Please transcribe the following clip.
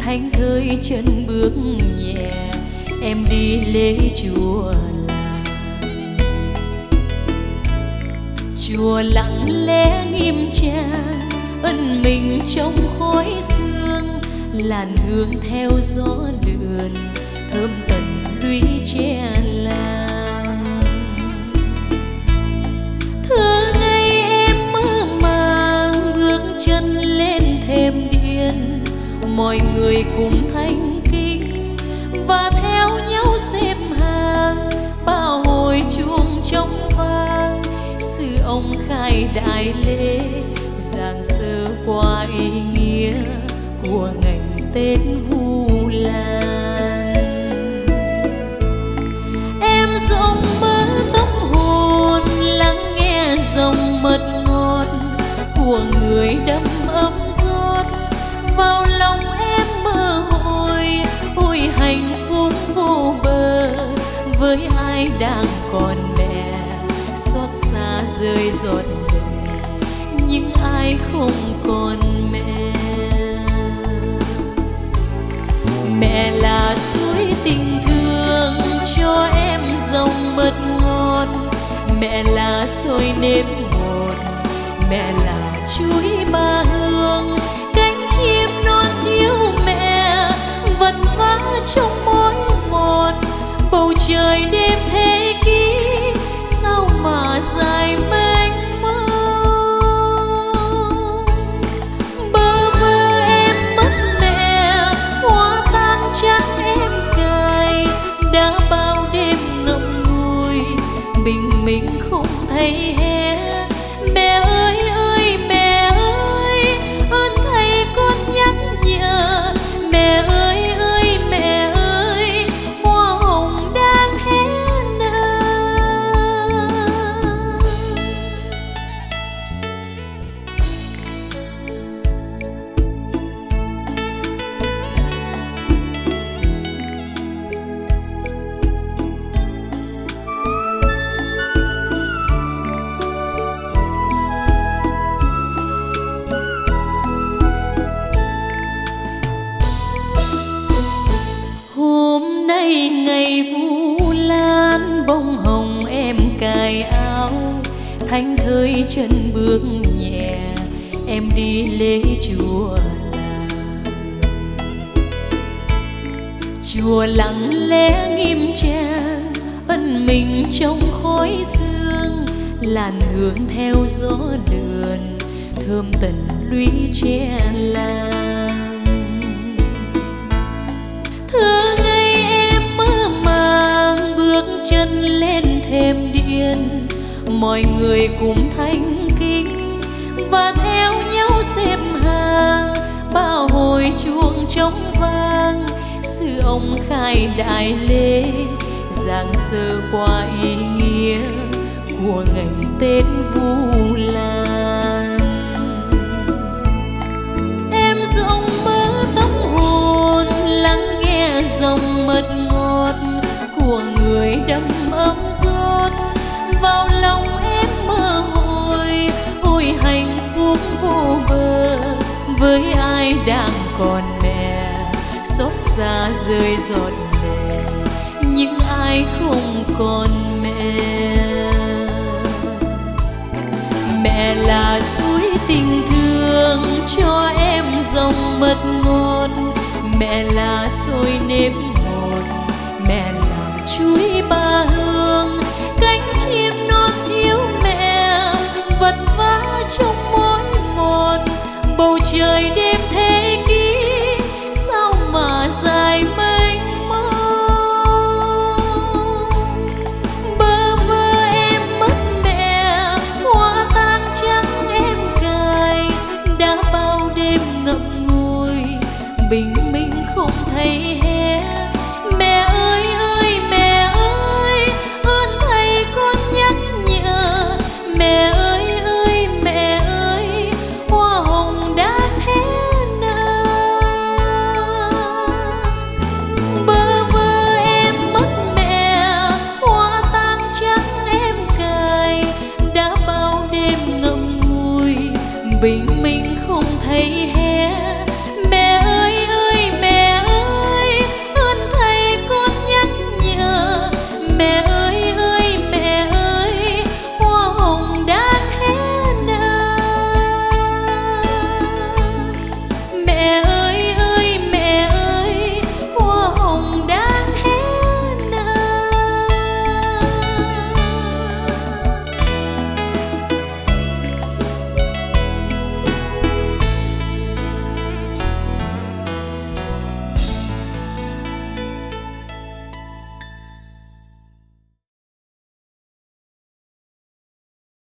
thánh thơi chân bước nhẹ em đi lễ chùa làng. Chùa lặng lẽ nghiêm trang ân mình trong khói sương, làn hương theo gió lượn thơm tận lũy tre làng. Thơ ngây em mơ màng bước chân lên thềm điện, mọi người cùng thanh kính và theo nhau xếp hàng, bao hồi chuông trống vang sư ông khai đại lễ, giảng sơ qua ý nghĩa của ngày Tết Vu Lan. Em rộng mơ tâm hồn lắng nghe dòng mật ngọt của người đâm ấm rót vào lòng em mơ hồi, ôi hạnh phúc vô bờ với ai đang còn mẹ, xót xa rơi giọt lệ những ai không còn mẹ. Mẹ là suối tình thương cho em dòng mật ngọt, mẹ là xôi nếp ngọt, mẹ là chuối ba hương, cánh chim non thiếu mẹ vật vã trong mối một, bầu trời đêm thế kỷ sao mà dài mênh mông. Bơ vơ em mất mẹ, hoa tang trắng em cài, đã bao đêm ngậm ngùi bình minh không thấy hè. Mẹ ơi ơi mẹ ơi, ơn thầy con nhắc nhở, mẹ ơi ơi mẹ ơi, hoa hồng đang hé nở. Hôm nay ngày Vu Lan, bông hồng em cài áo, thánh thơi chân bước nhẹ em đi lễ chùa làng. Chùa lặng lẽ nghiêm trang ân mình trong khói sương, làn hương theo gió lượn thơm tận lũy tre làng. Thơ ngây em mơ màng bước chân lên thềm điện, mọi người cùng thanh kính và theo nhau xếp hàng, bao hồi chuông trống vang sư ông khai đại lễ, giảng sơ qua ý nghĩa của ngày Tết Vu Lan. Em rộng mơ tâm hồn lắng nghe dòng mật ngọt của người đâm ấm rót vào lòng em mơ hồi, ôi hạnh phúc vô bờ với ai đang còn mẹ, xót xa rơi giọt lệ những ai không còn mẹ. Mẹ là suối tình thương cho em dòng mật ngọt, mẹ là xôi nếp ngọt, mẹ là chuối ba hương, cánh chim non thiếu mẹ vật vã trong mối một, bầu trời đêm thế kỷ sao mà dài mênh mông. Bơ vơ em mất mẹ, hoa tang trắng em cài, đã bao đêm ngậm ngùi bình minh không thấy hè.